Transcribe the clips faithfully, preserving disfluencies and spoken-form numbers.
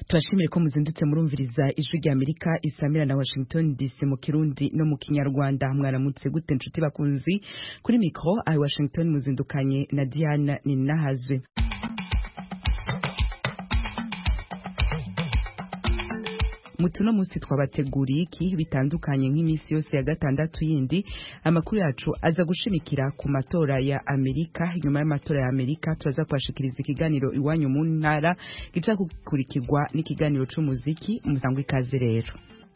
Turashimire ko muzindutse murumviriza ijwi rya Amerika isamira na Washington D C mu Kirundi no mu Kinyarwanda. Mwaramutse gute nshuti bakunzi, kuri micro ayi Washington muzindukanye na Diana Ninahazwe. Mutuno musi twabateguriye iki bitandukanye nk'imisi yose ya gatandatu yindi. Amakuru yacu aza gushimikira ku matora ya Amerika. Nyuma y'amatora ya Amerika turaza kwashikiriza ikiganiro iwanyu mu ntara gica gukurikirwa n'ikiganiro c'umuziki. Muzangwe ikaze rero.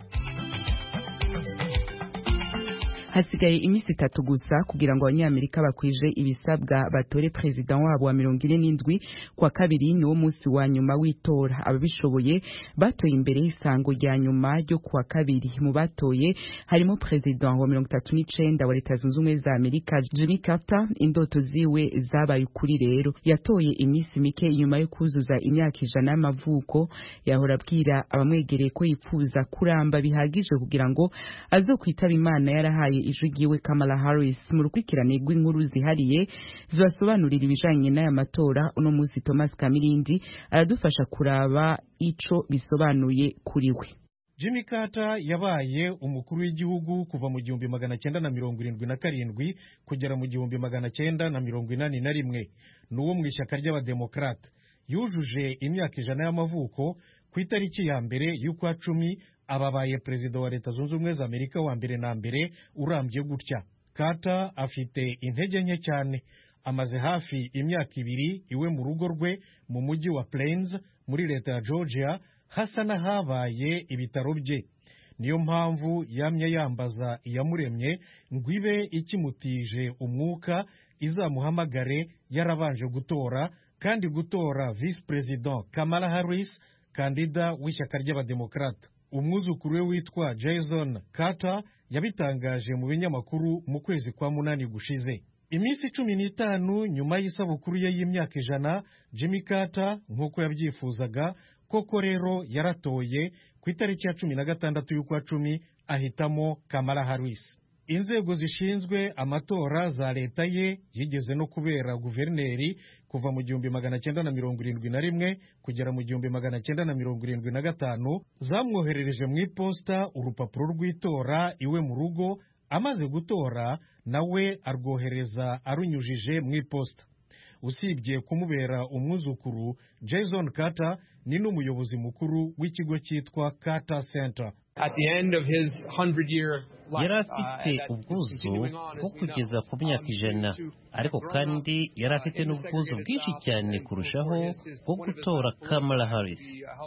Hasigaye imisi itatu gusa kugira ngo abanyamerika bakwije ibisabwa batore president wabo wa mirongo ine n'indwi kwa kabiri ni wo musi wa nyuma w'itora. Ababishoboye batoye imbere y'isango rya nyuma ryo kwa kabiri. Mu batoye harimo president wa mirongo itatu n'icenda wa Leta Zunze Ubumwe za Amerika Jimmy Carter. Indoto ziwe zabaye ukuri rero. Yatoye imisi mike inyuma yo kuzuza imyaka ijana y'amavuko. Yahora abwira abamwegereye ko yipfuza kuramba bihagije kugira ngo azokwitaba Imana yarahaye ijwi giwe Kamala Harris. Mu rukwikirane rw'inkuru zihariye zibasobanurira ibijanye n'aya matora, uno musi Thomas Kamirindi aradufasha kuraba ico bisobanuye kuri we. Jimmy Carter yabaye umukuru w'igihugu kuva mu gihumbi magana cyenda na mirongo irindwi na karindwi kugera mu gihumbi magana cyenda na mirongo inani na rimwe. Nuwo mu ishyaka ry'abademokrate. Yujuje imyaka ijana y'amavuko ku itariki ya mbere y'ukwa cumi. Ababaye perezida wa Leta Zunze Ubumwe za Amerika wa mbere na mbere urambye gutya. Carter afite intege nke cyane. Amaze hafi imyaka ibiri iwe mu rugo rwe mu mujyi wa Plains muri leta ya Georgia, hasa n'ahabaye ibitaro bye. Niyo mpamvu yamye yambaza iyamuremye ngo ibe ikimutije umwuka izamuhamagare yarabanje gutora, kandi gutora vice president Kamala Harris, kandida w'ishyaka ry'abademokrate. Umwuzukuru we witwa Jason Carter yabitangaje mu binyamakuru mu kwezi kwa munani gushize. Imisi cumi n'itanu nyuma y'isabukuru ye y'imyaka ijana, Jimmy Carter nk'uko yabyifuzaga koko rero yaratoye ku itariki ya cumi na gatandatu y'ukwa cumi ahitamo Kamala Harris. Inzego zishinzwe amatora za leta ye yigeze no kubera guverineri kuva mu gihumbi magana cyenda na mirongo irindwi na rimwe kugera mu gihumbi magana cyenda na mirongo irindwi na gatanu, zamwoherereje mu iposta urupapuro rw'itora iwe mu rugo. Amaze gutora nawe arwohereza arunyujije mu iposta. Usibye kumubera umwuzukuru, Jason Carter ni n'umuyobozi mukuru w'ikigo cyitwa Carter Center. At the end of his hundred year yari afite ubwuzu bwo kugeza ku myaka ijana, ariko kandi yari afite n'ubwuzu bwinshi cyane kurushaho bwo gutora Kamala Harris.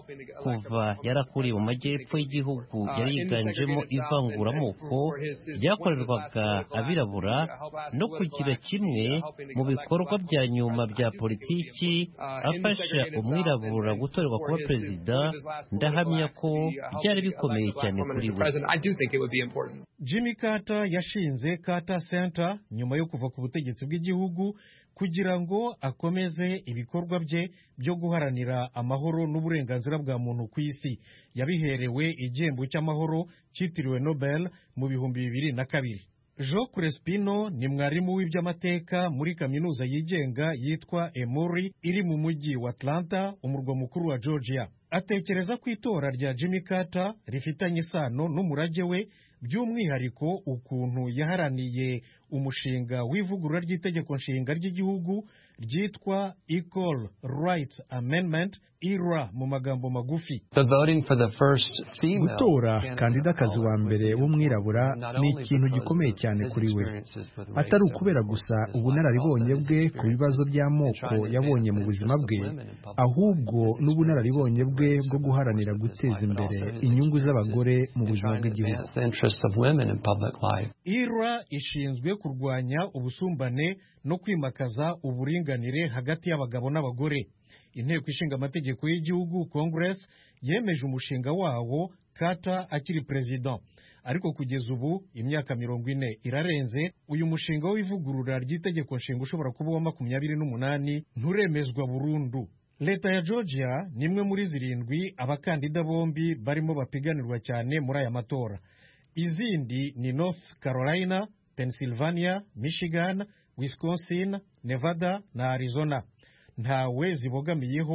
Kuva yarakuriye mu majyepfo y'igihugu yari yiganjemo ivanguramoko ryakorerwaga abirabura, no kugira kimwe mu bikorwa bya nyuma bya politiki afasha umwirabura gutorerwa kuba perezida, ndahamya ko byari bikomeye cyane kuri we. Jimmy Carter yashinze Carter Center nyuma yo kuva ku butegetsi bw'igihugu kugira ngo akomeze ibikorwa bye byo guharanira amahoro n'uburenganzira bwa muntu ku isi. Yabiherewe igihembo cy'amahoro cyitiriwe Nobel mu bihumbi bibiri na kabiri. Joe Crespino ni mwarimu w'iby'amateka muri kaminuza yigenga yitwa Emory iri mu mujyi wa Atlanta, umurwa mukuru wa Georgia. Atekereza ko itora rya Jimmy Carter rifitanye isano n'umurage we, by'umwihariko ukuntu yaharaniye umushinga w'ivugurura ry'itegeko nshinga ry'igihugu ryitwa Equal Rights Amendment, I R A mu magambo magufi. Gutora kandidakazi wa mbere w'umwirabura ni ikintu gikomeye cyane kuri we, atari ukubera gusa ubunararibonye bwe ku bibazo by'amoko yabonye mu buzima bwe, ahubwo n'ubunararibonye bwe bwo guharanira guteza imbere inyungu z'abagore mu buzima bw'igihugu. I R A ishinzwe kurwanya ubusumbane no kwimakaza uburinganire hagati y'abagabo n'abagore. Inteko ishinga amategeko y'igihugu Congress yemeje umushinga wawo Carter akiri president, ariko kugeza ubu imyaka mirongo ine irarenze uyu mushinga w'ivugurura ry'itegeko nshinga ushobora kuba wa makumyabiri n'umunani nturemezwa burundu. Leta ya Georgia ni imwe muri zirindwi abakandida bombi barimo bapiganirwa cyane muri aya matora. Izindi ni North Carolina, Pennsylvania, Michigan, Wisconsin, Nevada na Arizona. Ntawe zibogamiyeho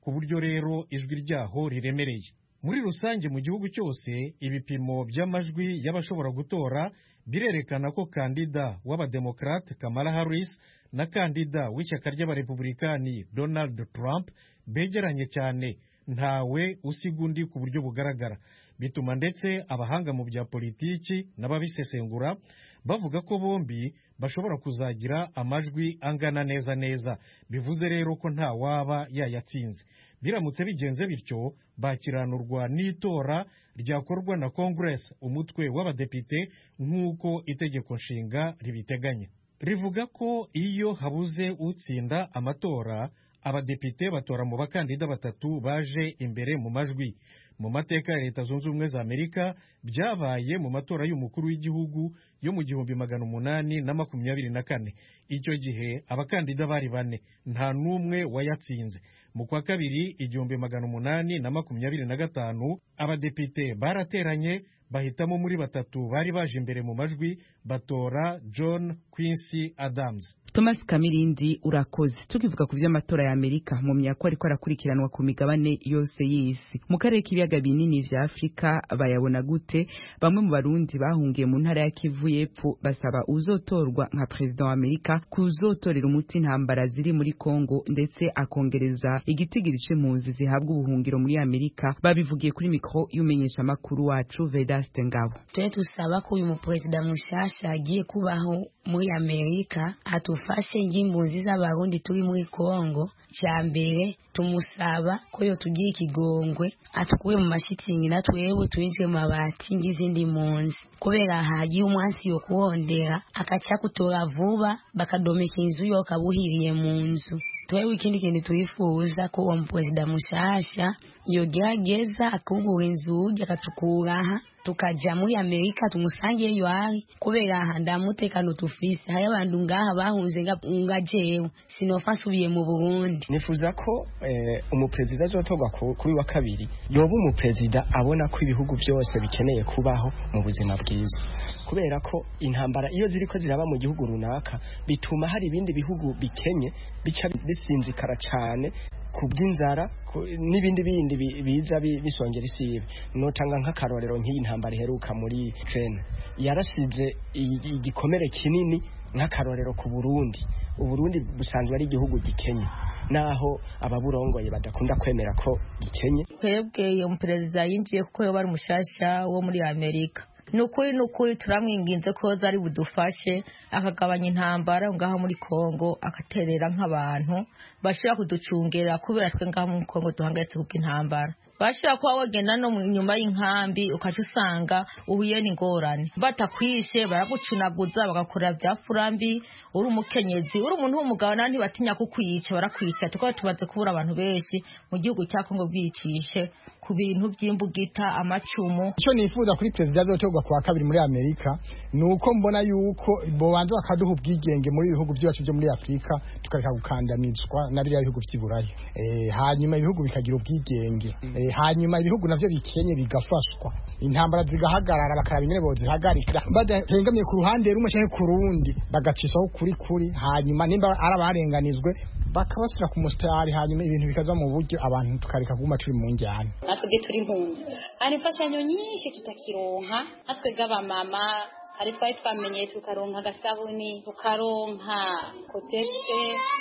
ku buryo rero ijwi ryaho riremereye. Muri rusange mu gihugu cyose ibipimo by'amajwi y'abashobora gutora birerekana ko kandida w'abademokrate Kamala Harris na kandida w'ishyaka ry'abarepublikani Donald Trump begeranye cyane, ntawe usiga undi ku buryo bugaragara. Bituma ndetse abahanga mu bya politiki n'ababisesengura bavuga ko bombi bashobora kuzagira amajwi angana neza neza. Bivuze rero ko nta waba yayatsinze. Biramutse bigenze bityo bakiranurwa n'itora ryakorwa na Congress, umutwe w'abadepite, nk'uko itegeko nshinga ribiteganya. Rivuga ko iyo habuze utsinda amatora, abadepite batora mu bakandida batatu baje imbere mu majwi. Mu mateka ya Leta Zunze Ubumwe za Amerika byabaye mu matora y'umukuru w'igihugu yo mu gihumbi magana umunani na makumyabiri na kane. Icyo gihe abakandida bari bane, nta n'umwe wayatsinze. Mu kwa kabiri igihumbi magana umunani na makumyabiri na gatanu abadepite barateranye bahitamo muri batatu bari baje imbere mu majwi batora John Quincy Adams. Thomas Kamirindi urakoze. Tukivuga ku vy'amatora ya Amerika mu myaka ariko arakurikiranwa ku migabane yose y'isi, mu karere k'ibiyaga binini vya Afrika bayabona gute? Bamwe mu barundi bahungiye mu ntara ya Kivu y'Epfo basaba uzotorwa nka president wa Amerika kuzotorera umuti intambara ziri muri Kongo ndetse akongereza igitigiri c'impunzi zihabwa ubuhungiro muri Amerika. Babivugiye kuri mikro y'umenyesha makuru wacu Vedaste Ngabo. Twe tusaba ko uyu mu president mushasha agiye kubaho muri Amerika atufashe ingimbuzi z'abarundi turi muri Kongo. Cyambere tumusaba ko yo tugiye ikigongwe atukuye mu mashitingi natwewe twinjire mu mabati ngizindi munzi, kubera hagiye umwansi yo kuhondera akaca kutora vuba bakadomeka inzu yo kabuhiriye mu nzu. Twewe ikindi kintu turifuza ko uwo president mushasha yogerageza akungura inzu akatukuraha tukaja muri Amerika tumusangiye yo ari, kubera aha ndamutekano tufise hari abantu ngaha bahunze ngajewe sinofa subiye mu Burundi. Nifuza ko eh, umupresident azotorwa kuri wa kabiri yoba umupresident abona ko ibihugu byose bikeneye kubaho mu buzima bwiza, kubera ko intambara iyo ziriko ziraba mu gihugu runaka bituma hari ibindi bihugu bikenye bica bisinzikara cyane kubw'inzara n'ibindi bindi biza bisongera isibe. Notanga nk'akarorero nk'iyi ntambara iheruka muri Ukraine yarasize igikomere kinini nk'akarorero ku Burundi. Uburundi busanzwe ari igihugu gikenye naho ababurongoye badakunda kwemera ko gikenye. Twebwe umu president yinjiye kuko yo bari mushasha wo muri Amerika. Nukuri nukuri turamwinginze ko zari budufashe akagabanya intambara ngaho muri Kongo, akaterera nk'abantu bashira kuducungera, kubera twe ngaho mu Kongo duhangayitse kuko intambara. Bashira kwa wagenda no nyuma y'inkambi ukacusanga uhuye n'ingorane, batakwishe baragucunaguza bagakora bya furambi. Uri umukenyezi uri umuntu w'umugabo nandi batinya kukwica barakwica. Tukaba tubaze kubura abantu benshi mu gihugu cya Kongo bwicishe ku bintu by'imbugita amacumu. Icyo nifuza kuri president azotorwa kwa kabiri muri Amerika nuko mbona yuko bo banze bakaduha ubwigenge muri ibihugu byacu byo muri Afrika tukareka gukandamizwa na biriya bihugu by'Iburayi. Eh hanyuma ibihugu bikagira ubwigenge. Eh hanyuma ibihugu navyo bikenye bigafashwa, intambara zigahagarara bakaraba ingene bozihagarika badahengamiye ku ruhande rumwe cyangwa ku rundi bagacishaho kuri kuri, hanyuma nimba arabarenganizwe bakabasira ku mustari, hanyuma ibintu bikaza mu buryo abantu tukareka kuguma turi mu njyana. Natwe turi impunzi ari fashanyo nyinshi tutakironka, natwe gaba mama ari twari twamenye tukaronka agasabuni, tukaronka kotegise,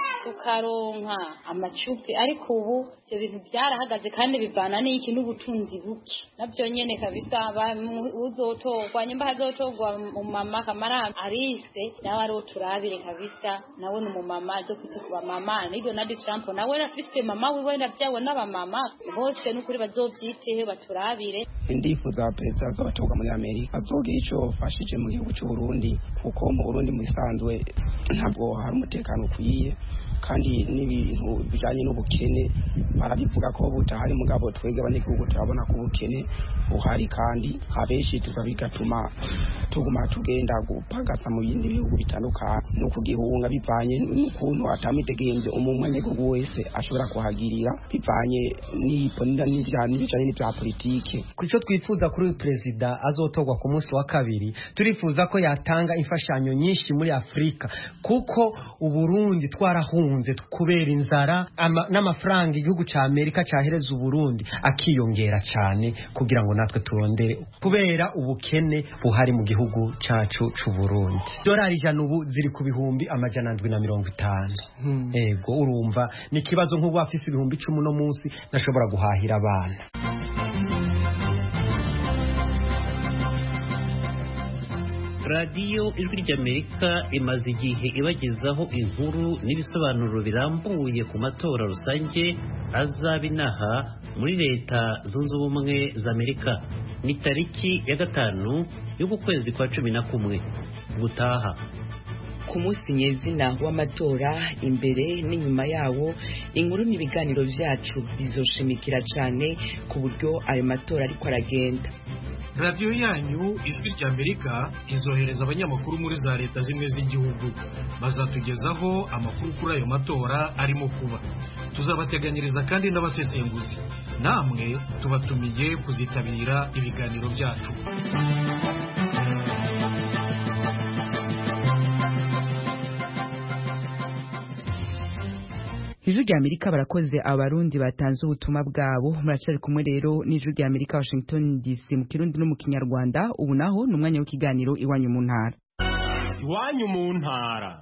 tukaronka amacupi, ariko ubu ibyo bintu byarahagaze kandi bivana n'iki n'ubutunzi buke. Nabyo nyene kabisa uzotorwa nyimba hazotorwa mu mama Kamara Arise nawe ari uturabire kabisa, nawe ni mu mama zo kwita kuba mama ni Donald Trump nawe afise mama wiwe navyawe n'aba mama bose n'ukuri bazovyitehe baturabire. Ndifuza president azotorwa muri Amerika azogira ico fashije mu gihugu cy'u Burundi, kuko mu Burundi musanzwe ntabwo hari umutekano ukwiye, kandi n'ibintu bijanye n'ubukene barabivuga ko butahari, mugabo twege abanyagihugu turabona ko ubukene buhari kandi abenshi tukabigatuma tuguma tugenda gupagasa mu bindi bihugu bitandukanye no kugihunga bivanye n'ukuntu atamitegembye umumwenego wese ashobora kuhagirira bivanye n'iponda n'ivyani bijanye n'ivya politike. Kuco twifuza kuri uyu perezida azotogwa ku munsi wa kabiri, turifuza ko yatanga imfashanyo nyinshi muri Afrika kuko Uburundi twarahunze kubera inzara n'amafaranga igihugu ca Amerika cahereza Uburundi akiyongera cyane kugira ngo natwe turondere kubera ubukene buhari mu gihugu cacu c'u Burundi. Dolari ijana ubu ziri ku bihumbi amajana ndwi na mirongo itanu. Hmm. Ego urumva ni ikibazo nk'ubu afise ibihumbi icumi no munsi nashobora guhahira abana. radiyo ijwi ry'Amerika imaze igihe ibagezaho inkuru n'ibisobanuro birambuye ku matora rusange azaba inaha muri leta zunze ubumwe za Amerika. Ni tariki ya gatanu y'uku kwezi kwa cumi na kumwe gutaha. Ku munsi nyezina w'amatora imbere n'inyuma yawo, inkuru n'ibiganiro vyacu bizoshimikira cyane ku buryo ayo matora ariko aragenda. radiyo yanyu ijwi ry'Amerika izohereza abanyamakuru muri za leta zimwe z'igihugu bazatugezaho amakuru kuri ayo matora arimo kuba. Tuzabateganyiriza kandi n'abasesenguzi, namwe tubatumiye kuzitabira ibiganiro byacu. Ijwi ry'Amerika barakoze abarundi batanze ubutumwa bwabo. Muracari kumwe rero n'Ijwi ry'Amerika Washington D C mu Kirundi no mu Kinyarwanda. Ubu naho n'umwanya w'ikiganiro iwanyu mu ntara. Iwanyu mu ntara.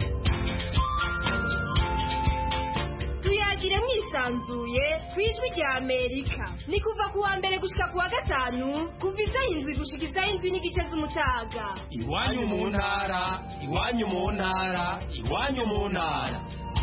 Tuyagire mwisanzuye kw'Ijwi ry'Amerika. Ni kuva ku wa mbere gushika ku wa gatanu kuva isaha indwi gushika isaha indwi n'igice z'umutaga. Iwanyu mu ntara, iwanyu mu ntara, iwanyu mu ntara.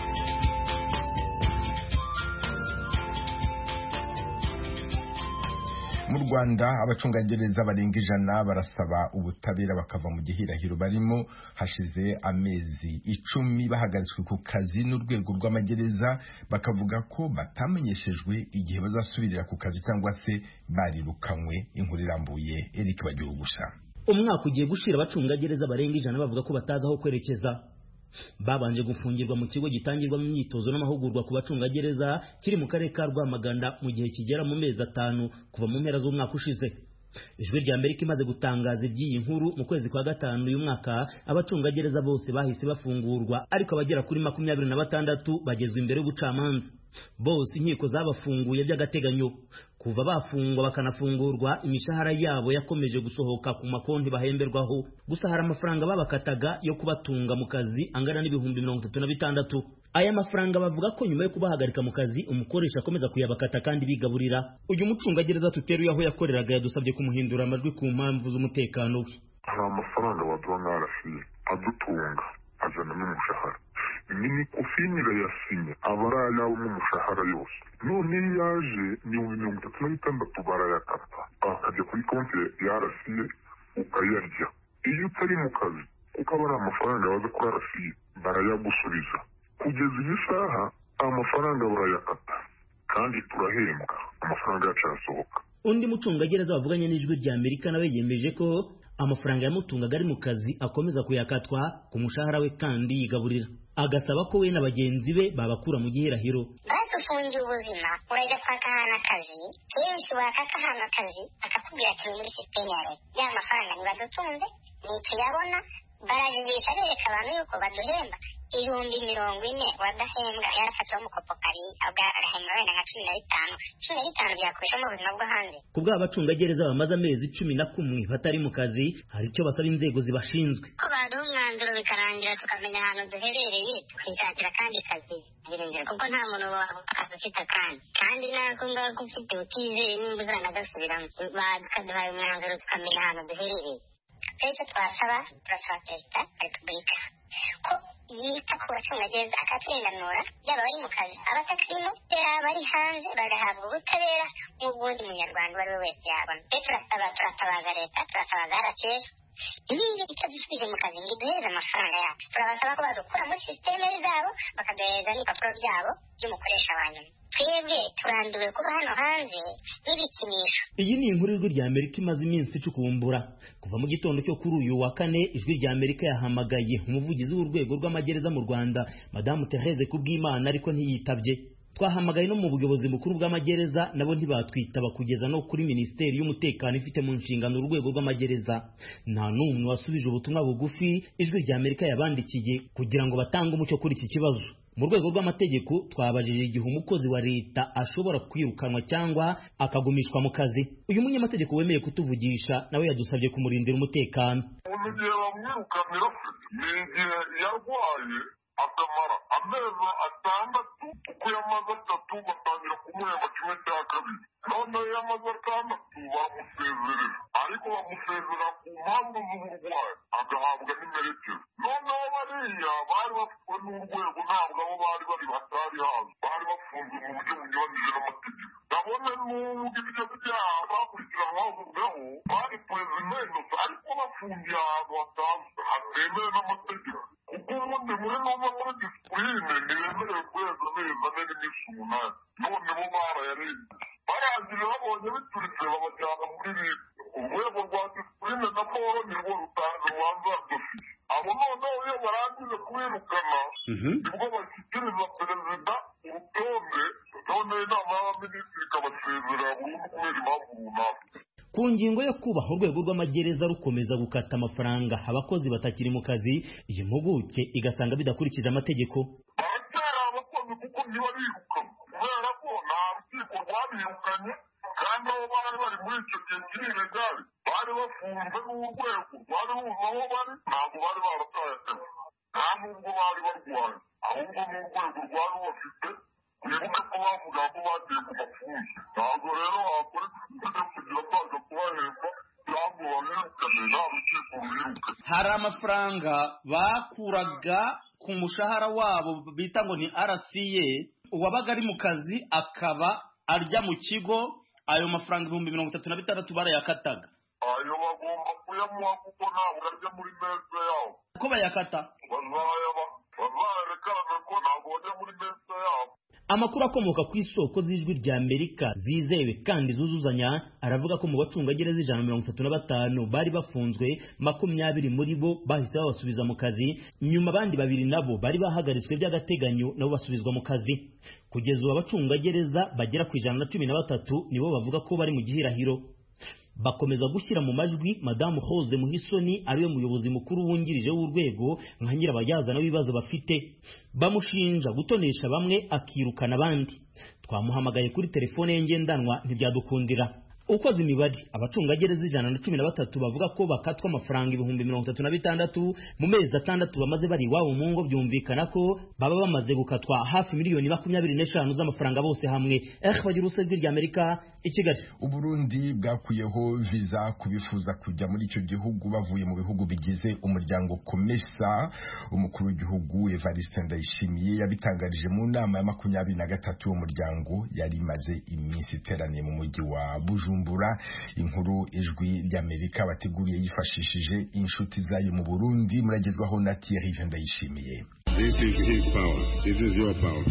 Mu Rwanda abacungagereza barenga ijana barasaba ubutabera bakava mu gihirahiro barimo. Hashize amezi icumi bahagaritswe ku kazi n'urwego rw'amagereza, bakavuga ko batamenyeshejwe igihe bazasubirira ku kazi cyangwa se barirukanywe. Inkuru irambuye Eric Bagirugusha. Umwaka ugiye gushira abacungagereza barenga ijana bavuga ko batazi aho kwerekeza. Babanje gufungirwa mu kigo gitangirwamo imyitozo n'amahugurwa ku bacungagereza kiri mu karere ka Rwamagana mu gihe kigera mu mezi atanu kuva mu mpera z'umwaka ushize. Ijwi ry'Amerika imaze gutangaza iby'iyi nkuru mu kwezi kwa gatanu uyu mwaka, abacungagereza bose bahise bafungurwa, ariko abagera kuri makumyabiri na batandatu bagezwe imbere y'ubucamanza. Bose inkiko zabafunguye by'agateganyo. Kuva bafungwa bakanafungurwa, imishahara yabo yakomeje gusohoka ku makonti bahemberwaho. Gusa hari amafaranga babakataga yo kubatunga mu kazi angana n'ibihumbi mirongo itatu na bitandatu. Aya mafaranga bavuga ko nyuma yo kubahagarika mu kazi umukoresha akomeza kuyabakata kandi bigaburira. Uyu mucungagereza tuteruye aho yakoreraga yadusabye kumuhindura amajwi ku mpamvu z'umutekano we. Hari amafaranga baduha nk'arasiye adutunga azana n'umushahara. Ni kofinira yasinye abara yawo n'umushahara yose. None yaje ni mirongo itatu na bitandatu barayakata. Akajya kuri konti yarasiye ukayarya. Iyo utari mu kazi kuko aba ari amafaranga baza kuri arasiye barayagusubiza. Kugeza iyi saha amafaranga barayakata kandi turahembwa, amafaranga yacu arasohoka. Undi mucungagereza wavuganye n'Ijwi ry'Amerika nawe yemeje ko amafaranga yamutungaga ari mu kazi akomeza kuyakatwa ku mushahara we kandi yigaburira. Agasaba ko we na bagenzi be babakura mu gihirahiro. Batufungiye ubuzima, urajya kwaka hana akazi, kenshi wakaka hana akazi akakubwira ati muri sisiteme ya leta ya mafaranga ntibadutunze ntituyabona, barajigisha bereka abantu yuko baduhemba ibihumbi mirongo ine wadahembwa yarafatiwe umukopo kari agahembwa wenda nka cumi na bitanu cumi na bitanu byakoresha mu buzima bwo hanze. Ku bw'abacungagereza bamaze amezi cumi na kumwe batari mu kazi, hari icyo basaba inzego zibashinzwe ko baduha umwanzuro bikarangira tukamenya ahantu duherereye tukishakira kandi kazi girengera, kuko nta muntu wakazi ufite akandi kandi nako ngako ufite utizeye nimba uzanagasubiramo. Badukaduhaye umwanzuro tukamenya ahantu duherereye. Icyo twasaba turasaba perezida wa repubulika ko yita ku bacungagereza akaturenganura, yaba bari mu kazi abatakarimo, yaba ari hanze bagahabwa ubutabera nk'ubwundi munyarwanda uwo ari we wese yabona. Rero turasaba turatabaza leta, turasabaza arakesha niba itadusubije mu kazi ngo iduhereze amafaranga yacu turabasaba ko badukura muri sisiteme zabo bakaduhereza n'ibipapuro byabo by'umukoresha wa nyuma twebwe turambiwe kuba hano hanze n'ibikinisho. Iyi ni inkuru ijwi rya Amerika imaze iminsi icukumbura. Kuva mu gitondo cyo kuri uyu wa kane ijwi rya Amerika yahamagaye umuvugizi w'urwego rw'amagereza mu Rwanda Madamu Therese Kubwimana ariko ntiyitabye. Twahamagaye no mu buyobozi bukuru bw'amagereza nabo ntibatwitaba kugeza no kuri Minisiteri y'Umutekano ifite mu nshingano urwego rw'amagereza. Nta n'umwe wasubije ubutumwa bugufi ijwi rya Amerika yabandikiye kugira ngo batange umucyo kuri iki kibazo. Mu rwego rw'amategeko twabajije igihe umukozi wa leta ashobora kwirukanwa cyangwa akagumishwa mu kazi. Uyu munyamategeko wemeye kutuvugisha nawe yadusabye kumurindira umutekano. Umugihe bamwirukanira ni igihe yarwaye akamara amezi atandatu kuko yamaze atatu batangira kumuhemba kimwe cya kabiri none yamaze atandatu bamusezerera ariko bamusezera ku mpamvu z'uburwayi agahabwa n'imerekeza noneho bariya bari bafitwe n'urwego ntabwo abo bari bari batari hazi bari bafunzwe mu buryo bunyuranyije n'amategeko ndabona n'ubwo ibyo byaha bakurikiranwaho bari prezidensi ariko bafungiye ahantu hatazwi hatemewe n'amategeko kuko ubundi muri nova muri disipurine ntibemerewe kurenza amezi ane n'iminsi umunani none bo barayarenze barangije babonye bituritse babajyana muri leta urwego rwa disipurine na polo nirwo rutanga urubanza dosiye abo noneho iyo barangije kubirukana nibwo bashyikiriza perezida urutonde none inama y'abaminisitiri ikabasezerera burundu kubera impamvu runaka. Ku ngingo yo kubaha urwego rw'amagereza rukomeza gukata amafaranga abakozi batakiri mu kazi, iyi mpuguke igasanga bidakurikije amategeko. Baratera abakozi kuko ntibariruka kubera ko nta rukiko rwabirukanye kandi abo bari bari muri icyo gihe kiri ilegari bari bafunze n'urwego rwari ruzi aho bari ntabwo bari barataye akazi nta nubwo bari barwaye ahubwo n'urwego rwari rubafite wibuke ko bavuga ko bagiye ku mafunzo ntabwo rero wakora kugira kugira baza kubahemba cyangwa babirukane nta rukiko rubiruke. Hari amafaranga bakuraga ku mushahara wabo bita ngo ni R C A uwabaga ari mu kazi akaba arya mu kigo ayo mafaranga ibihumbi mirongo itatu na bitandatu barayakataga. Ayo bagomba kuyamuha kuko ntabwo arya muri meza yabo. Ko bayakata? Bazayaba bazayerekana ko ntabwo bajya muri meza yabo. Amakuru akomoka ku isoko z'ijwi rya Amerika zizewe kandi zuzuzanya aravuga ko mu bacungagereza ijana na mirongo itatu na batanu bari bafunzwe makumyabiri muri bo bahise babasubiza mu kazi nyuma abandi babiri nabo bari bahagaritswe by'agateganyo nabo basubizwa mu kazi. Kugeza ubu abacungagereza bagera ku ijana na cumi na batatu nibo bavuga ko bari mu gihirahiro. Bakomeza gushyira mu majwi Madamu Rose Muhisoni ariwe muyobozi mukuru wungirije w'urwego nka nyirabayazana w'ibibazo bafite. Bamushinja gutonesha bamwe akirukana abandi. Twamuhamagaye kuri telefone ye ngendanwa ntibyadukundira. Ukoze imibare abacungagereza ijana na cumi na batatu bavuga ko bakatwa amafaranga ibihumbi mirongo itatu na bitandatu mu mezi atandatu bamaze bari iwabo mu ngo, byumvikana ko baba bamaze gukatwa hafi miliyoni makumyabiri n'eshanu z'amafaranga bose hamwe. Eh bagira usebye rya Amerika i Kigali. Uburundi bwakuyeho visa kubifuza kujya muri icyo gihugu bavuye mu bihugu bigize umuryango Komesa. Umukuru w'igihugu Evariste Ndayishimiye yabitangarije mu nama ya makumyabiri na gatatu y'umuryango yari imaze iminsi iteraniye mu mujyi wa Bujumbura. Inkuru ijwi ry'Amerika bateguriye yifashishije inshuti zayo mu Burundi muragezwaho na Thierry Ndayishimiye. This is his power. This is your power.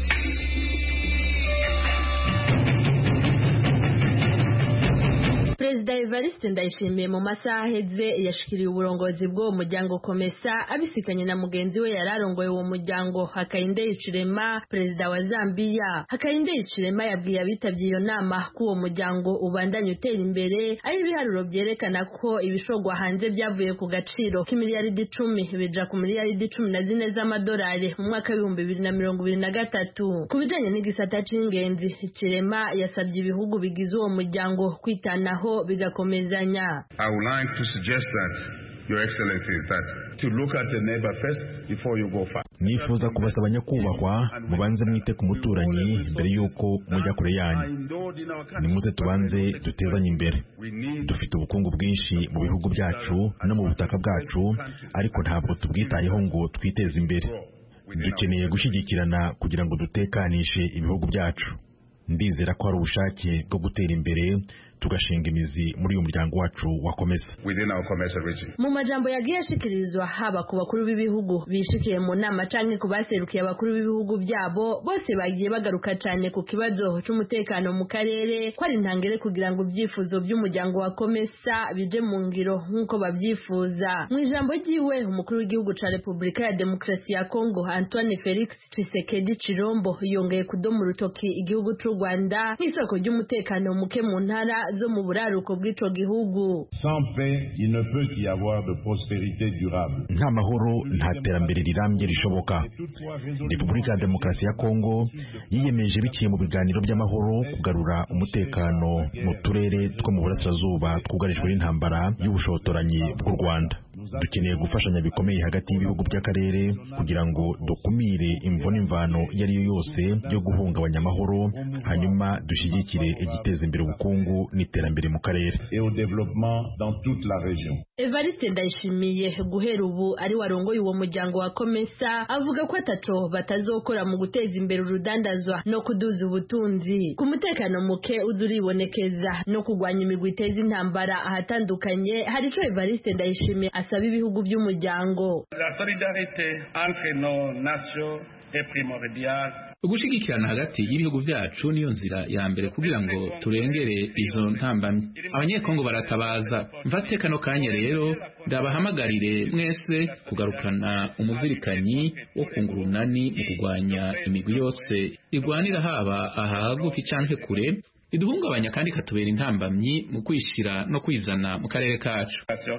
Perezida Evariste Ndayishimiye mu masaha aheze yashikiriye uburongozi bw'uwo muryango Komesa abisikanye na mugenzi we yararongoye uwo muryango Hakainde Hichilema, perezida wa Zambia. Hakainde Hichilema yabwiye abitabye iyo nama ko uwo muryango ubandanya utera imbere, aho ibiharuro byerekana ko ibishogwa hanze byavuye ku gaciro k'imiliyaridi icumi bija ku miliyaridi cumi na zine z'amadolari mu mwaka w'ibihumbi bibiri na mirongo ibiri na gatatu. Ku bijanye n'igisata c'ingenzi, Hichilema yasabye ibihugu bigize uwo muryango kwitanaho bigakomezanya. I would like to suggest that Your Excellency is that to look at the neighbor first before you go far. Nifuza kubasaba nyakubahwa mubanze mwite ku muturanyi mbere yuko mujya kure yanyu. Nimuze tubanze dutezanye imbere. Dufite ubukungu bwinshi mu bihugu byacu no mu butaka bwacu, ariko ntabwo tubwitayeho ngo twiteze imbere. Dukeneye gushyigikirana kugira ngo dutekanishe ibihugu byacu. Ndizera ko hari ubushake bwo gutera imbere, tugashinga imizi muri uyu muryango wacu wa COMESA. Mu majambo yagiye ashikirizwa haba ku bakuru b'ibihugu bishikiye mu nama canke ku baserukiye abakuru b'ibihugu byabo, bose bagiye bagaruka cyane ku kibazo cy'umutekano mu karere ko ari intangere kugira ngo ibyifuzo by'umuryango wa COMESA bije mu ngiro nk'uko babyifuza. Mu ijambo ryiwe umukuru w'igihugu ca Repubulika ya Demokarasi ya Kongo Antoine Felix Tshisekedi Chilombo yongeye kudoma urutoki igihugu cy'u Rwanda nk'isoko ry'umutekano muke mu ntara zo mu buraruko bw'ico gihugu. Sans paix, il ne peut y avoir de prospérité durable. Nta mahoro nta terambere rirambye rishoboka. Repubulika ya Demokarasi ya Kongo yiyemeje biciye mu biganiro by'amahoro kugarura umutekano mu turere two mu burasirazuba twugarijwe n'intambara y'ubushotoranyi bw'u Rwanda. Dukeneye gufashanya bikomeye hagati y'ibihugu by'akarere kugira ngo dukumire imvune imvano iyo ari yo yose yo guhungabanya amahoro, hanyuma dushyigikire igiteza imbere ubukungu n'iterambere mu karere. Evariste Ndayishimiye guhera ubu ari warongoye uwo muryango wa COMESA avuga ko ataco batazokora mu guteza imbere urudandazwa no kuduza ubutunzi ku mutekano muke uzuribonekeza no kugwanya imigwi iteza intambara ahatandukanye. Hari ico Evariste Ndayishimiye asaba ibihugu by'umuryango. La solidarité entre nos nations est primordiale. Ugushigikirana hagati y'ibihugu byacu niyo nzira ya mbere kugira ngo turengere izo ntambamye. Abanyekongo baratabaza. Mfateka no kanya rero ndabahamagarire mwese kugarukana umuzirikanyi wo kungurunani mu kugwanya imigwi yose igwanira haba ahagufi canke kure, iduhungabanya kandi katubera intambamyi mu kwishira no kwizana mu karere kacu.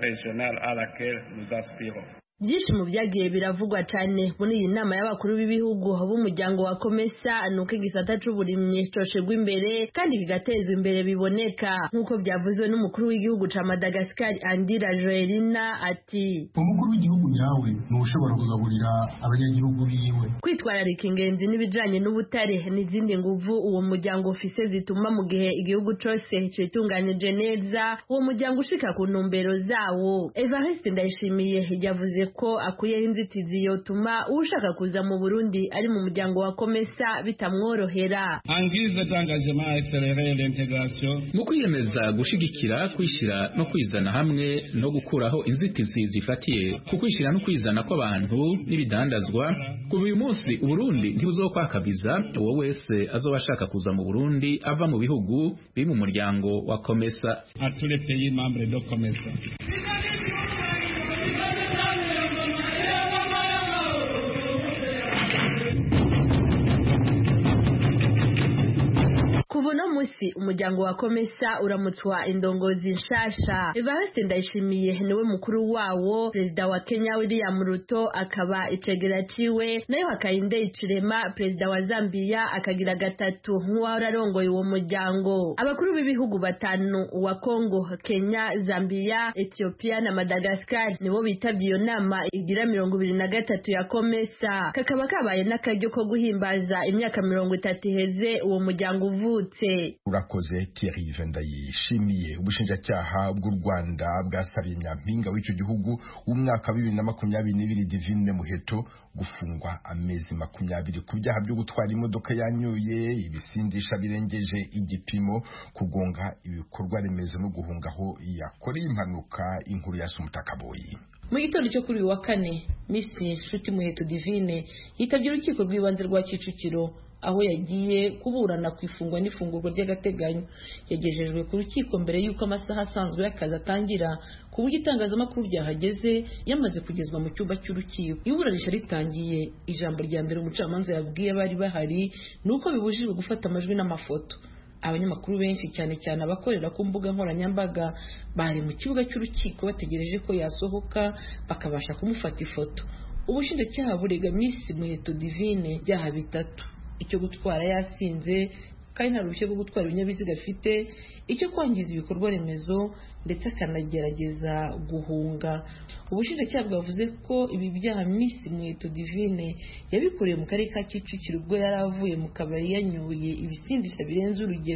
Byinshi mu byagiye biravugwa cyane muri iyi nama y'abakuru b'ibihugu b'umuryango wa COMESA nuko igisata c'uburimyi coshegwa imbere kandi kigatezwa imbere biboneka nk'uko byavuzwe n'umukuru w'igihugu ca Madagascar Andira Joelina ati umukuru w'igihugu yawe ni ushobora kugaburira abanyagihugu biwe. Kwitwararika ingenzi n'ibijanye n'ubutare n'izindi nguvu uwo muryango ufise zituma mu gihe igihugu cose citunganije neza uwo muryango ushika ku ntumbero zawo. Evariste Ndayishimiye yavuze ko akuyeho inzitizi yotuma ushaka kuza mu Burundi ari mu muryango wa COMESA bitamworohera. Mu kwiyemeza gushigikira kwishira no kwizana hamwe no gukuraho inzitizi zifatiye ku kwishira no kwizana kw'abantu n'ibidandazwa, kuva uyu munsi Uburundi ntibuzokwakabiza uwo wese azoba ashaka kuza mu Burundi ava mu bihugu biri mu muryango wa COMESA. Kuva no musi umuryango wa COMESA uramutswa indongozi nshasha. Evariste Ndayishimiye niwe mukuru wawo, perezida wa Kenya William Ruto akaba icegera ciwe, nayo Hakainde Hichilema perezida wa Zambia akagira gatatu nk'uwahora arongoye uwo muryango. Abakuru b'ibihugu batanu wa Kongo, Kenya, Zambia, Ethiopia na Madagascar nibo bitavye iyo nama igira mirongo ibiri na gatatu ya COMESA. Kakaba kabaye n'akaryo ko guhimbaza imyaka mirongo itatu iheze uwo muryango uvutse. Urakoze Thierry Vendayishimiye. Ubushinjacyaha bw'u Rwanda bwasabye nyampinga w'icyo gihugu w'umwaka wa bibiri na makumyabiri n'ibiri Divine Muheto gufungwa amezi makumyabiri ku byaha byo gutwara imodoka yanyoye, ibisindisha birengeje igipimo, kugonga ibikorwa remezo no guhungaho yakoreye impanuka. Inkuru ya Sumutakaboyi. Mu gitondo cyo kuri uyu wa kane, Miss Nshuti Muheto Divine yitabye urukiko rw'ibanze rwa Kicukiro aho yagiye kuburana ku ifungwa n'ifungurwa ry'agateganyo. Yagejejwe ku rukiko mbere y'uko amasaha asanzwe y'akazi atangira, ku buryo itangazamakuru ryahageze yamaze kugezwa mu cyumba cy'urukiko. Iburanisha ritangiye, ijambo rya mbere umucamanza yabwiye abari bahari ni uko bibujijwe gufata amajwi n'amafoto. Abanyamakuru benshi cyane cyane abakorera ku mbuga nkoranyambaga bari mu kibuga cy'urukiko bategereje ko yasohoka bakabasha kumufata ifoto. Ubushinjacyaha burega Miss Muheto Divine byaha bitatu: icyo gutwara yasinze kandi nta ruhushya rwo gutwara ibinyabiziga afite, icyo kwangiza ibikorwa remezo ndetse akanagerageza guhunga. Ubushinjacyaha bwavuze ko ibi byaha Miss Muheto Divine yabikoreye mu karere ka Kicukiro ubwo yari avuye mu kabari yanyoye ibisindisha birenze urugero.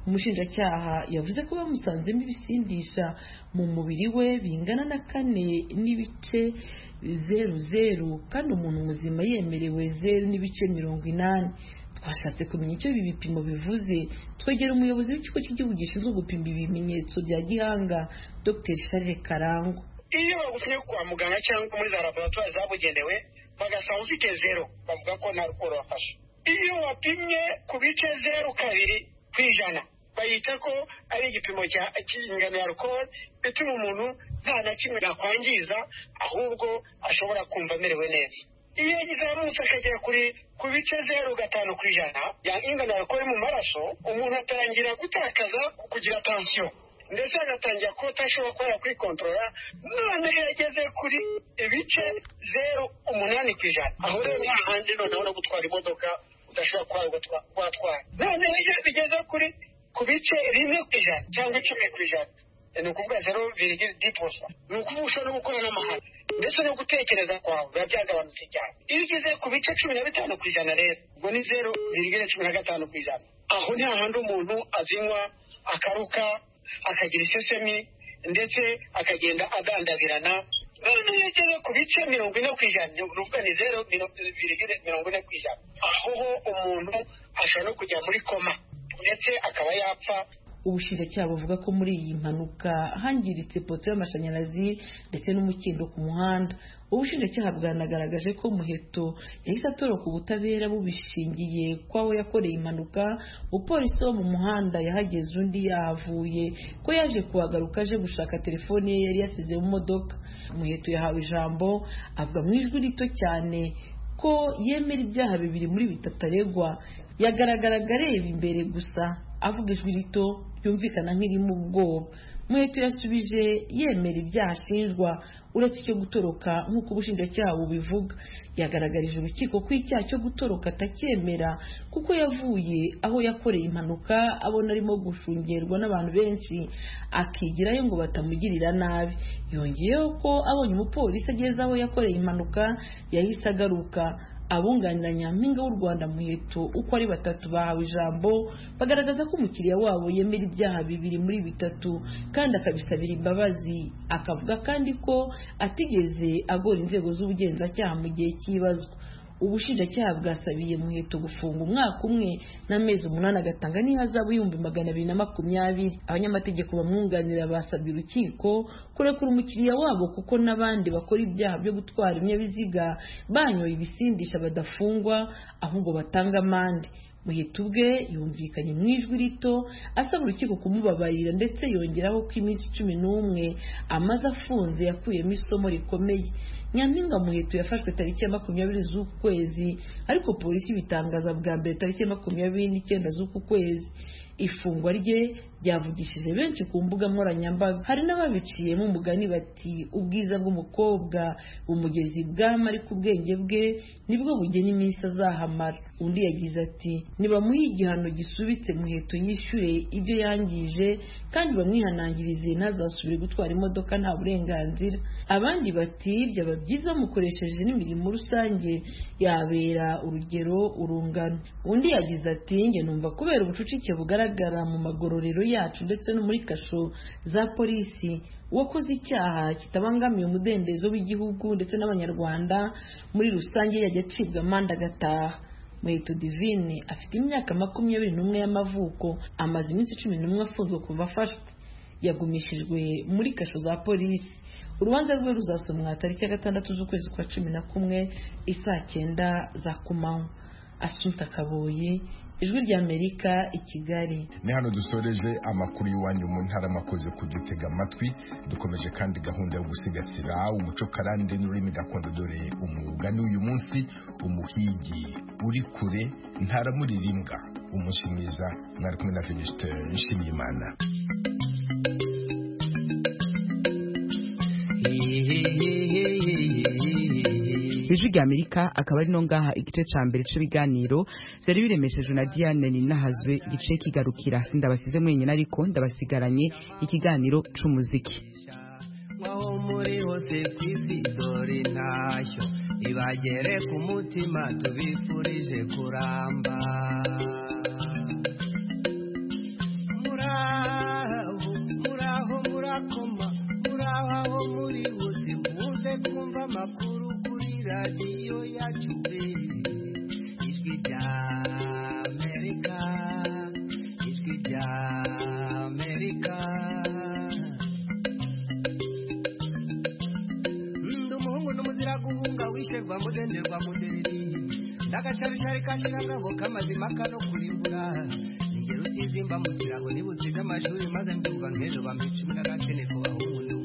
umushinjacyaha yavuze ko bamusanzemo ibisindisha mu mubiri we bingana na kane n'ibice zeru zeru kandi umuntu muzima yemerewe zeru n'ibice mirongo inani. Twashatse kumenya icyo ibi bipimo bivuze twegera umuyobozi w'ikigo cy'igihugu gishinzwe gupima ibimenyetso bya gihanga Dr Charles Karangwa. Iyo bagusuye kwa muganga cyangwa muri za laboratoire zabugenewe bagasanga ufite zero bavuga ko nta rukoro wafashe. Iyo wapimye ku bice zeru kabiri ku ijana bayita ko ari igipimo cy'ingano ya alcohol bituma umuntu nta na kimwe yakwangiza ahubwo ashobora kumva amerewe neza. Iyo yagize aramutse akagera kuri ku bice zeru gatanu ku ijana ya ingano ya alcohol mu maraso umuntu atangira gutakaza kugira tension ndetse agatangira ko atashobora kuba yakwikontorora none yageze kuri ibice zeru umunani ku ijana aho rero nta handi noneho no gutwara imodoka udashobora kuba watwara none iyo bigeze kuri ku bice rimwe ku ijana cyangwa icumi ku ijana ni ukuvuga zero virigire diposa ni ukuvuga ushobora no gukora n'amahanga ndetse no gutekereza kwawe biba byagabanutse cyane. Iyo ugeze ku bice cumi na bitanu ku ijana rero ubwo ni zero virigire cumi na gatanu ku ijana aho nta handi umuntu azinywa akaruka akagira isesemi ndetse akagenda agandabirana. None iyo ugeze ku bice mirongo ine ku ijana ni ukuvuga ni zero virigire mirongo ine ku ijana aho ho umuntu ashobora no kujya muri koma ndetse akaba yapfa. Ubushinjacyaha buvuga ko muri iyi mpanuka hangiritse poto y'amashanyarazi ndetse n'umukindo ku muhanda. Ubushinjacyaha bwanagaragaje ko Muheto yahise atoroka ubutabera bubishingiye kwaho yakoreye impanuka. Umupolisi wo mu muhanda yahageze undi yahavuye ko yaje kuhagaruka aje gushaka telefone ye yari yasize mu modoka. Muheto yahawe ijambo avuga mu ijwi rito cyane ko yemera ibyaha bibiri muri bitatu aregwa. Yagaragaraga areba imbere gusa avuga ijwi rito byumvikana nk'irimo ubwoba. Muheto yasubije yemera ibyaha ashinjwa uretse icyo gutoroka nk'uko ubushinjacyaha bubivuga. Yagaragarije urukiko ko icyaha cyo gutoroka atacyemera kuko yavuye aho yakoreye impanuka abona arimo gushungerwa n'abantu benshi akigirayo ngo batamugirira nabi. Yongeyeho ko abonye umupolisi ageze aho yakoreye impanuka yahise agaruka. Abunganira Nyampinga w'u Rwanda Muheto uko ari batatu bahawe ijambo bagaragaza ko umukiriya wabo yemera ibyaha bibiri muri bitatu kandi akabisabira imbabazi. Akavuga kandi ko atigeze agora inzego z'ubugenzacyaha mu gihe cy'ibazwa. Ubushinjacyaha bwasabiye Muheto gufunga umwaka umwe n'amezi umunani agatanga n'ihazabu y'ibihumbi magana abiri na makumyabiri. Abanyamategeko bamwunganira basabye urukiko kurekura umukiriya wabo kuko n'abandi bakora ibyaha byo gutwara ibinyabiziga banyoye ibisindisha badafungwa ahubwo batanga amande. Muheto ubwe yumvikanye mu ijwi rito asaba urukiko kumubabarira ndetse yongeraho ko iminsi cumi n'umwe amaze afunze yakuyemo isomo rikomeye. Nyampinga Muheto yafashwe tariki ya makumyabiri z'uku kwezi ariko polisi bitangaza bwa mbere tariki ya makumyabiri n'icyenda z'uku kwezi. Ifungwa rye ryavugishije benshi ku mbuga nkoranyambaga. Hari n'ababiciyemo umugani bati ubwiza bw'umukobwa bumugezi bwama ariko ubwenge bwe nibwo bugena iminsi azahamara. Undi yagize ati nibamuhe igihano gisubitse Muheto yishyure ibyo yangije kandi bamwihanangirize ntazasubire gutwara imodoka nta burenganzira. Abandi bati byaba byiza mukoresheje n'imirimo rusange yabera urugero urungano. Undi yagize ati nge numva kubera ubucucike bugaragara mu magororero yacu ndetse no muri kasho za polisi uwakoze icyaha kitabangamiye umudendezo w'igihugu ndetse n'abanyarwanda muri rusange yajya acibwa amande agataha. Muheto Divine afite imyaka makumyabiri n'umwe y'amavuko amaze iminsi cumi n'umwe afunzwe kuva afashwe. Yagumishijwe muri kasho za polisi. Urubanza rwe ruzasomwa tariki ya gatandatu z'ukwezi kwa cumi na kumwe isaa cyenda za kumanywa. Assunta Kaboyi, Ijwi ry'Amerika i Kigali. Ni hano dusoreje amakuru y'iwanyu mu ntara makoze kudutega amatwi. Dukomeje kandi gahunda yo gusigasira umuco karande n'ururimi gakondo dore umugani uyu munsi umuhigi uri kure ntaramuririmbwa. Umunsi mwiza mwari kumwe na Venuste Nshimiyimana. Ijwi ry'Amerika akaba ari no ngaha igice ca mbere c'ibiganiro vyari biremeshejwe na Diane Ninahazwe. Igice kigarukira sindabasize mwenyene ariko ndabasigaranye ikiganiro c'umuziki. Waho muri hose kwisi dore ntashyo ibagere ku mutima tubifurije kuramba. muraho muraho murakoma muraho aho muri bose muze kumva amakuru kuri radiyo yacu ijwi rya Amerika ijwi rya Amerika ndi umuhungu n'umuzira guhunga wisherwa mudenderwa mudereri ndagacarishari kashirangabo kamazima kano kurimbura ingero utizimba mu kirago nibutsiga amashuri maze mbyumva nk'ejo bampa icumi n'agakene ku bahungu